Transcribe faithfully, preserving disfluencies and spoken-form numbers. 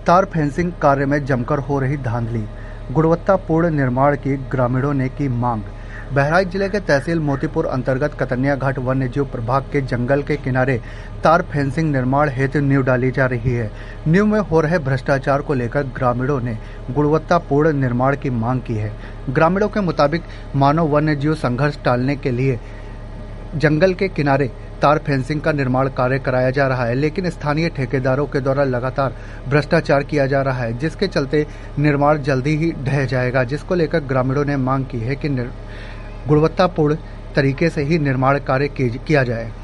तार फेंसिंग कार्य में जमकर हो रही धांधली, गुणवत्तापूर्ण निर्माण की ग्रामीणों ने की मांग। बहराइच जिले के तहसील मोतीपुर अंतर्गत कतनिया घाट वन्य जीव प्रभाग के जंगल के किनारे तार फेंसिंग निर्माण हेतु नींव डाली जा रही है। नींव में हो रहे भ्रष्टाचार को लेकर ग्रामीणों ने गुणवत्तापूर्ण निर्माण की मांग की है। ग्रामीणों के मुताबिक मानव वन्य जीव संघर्ष टालने के लिए जंगल के किनारे तार फेंसिंग का निर्माण कार्य कराया जा रहा है, लेकिन स्थानीय ठेकेदारों के द्वारा लगातार भ्रष्टाचार किया जा रहा है, जिसके चलते निर्माण जल्दी ही ढह जाएगा, जिसको लेकर ग्रामीणों ने मांग की है कि गुणवत्तापूर्ण तरीके से ही निर्माण कार्य किया जाए।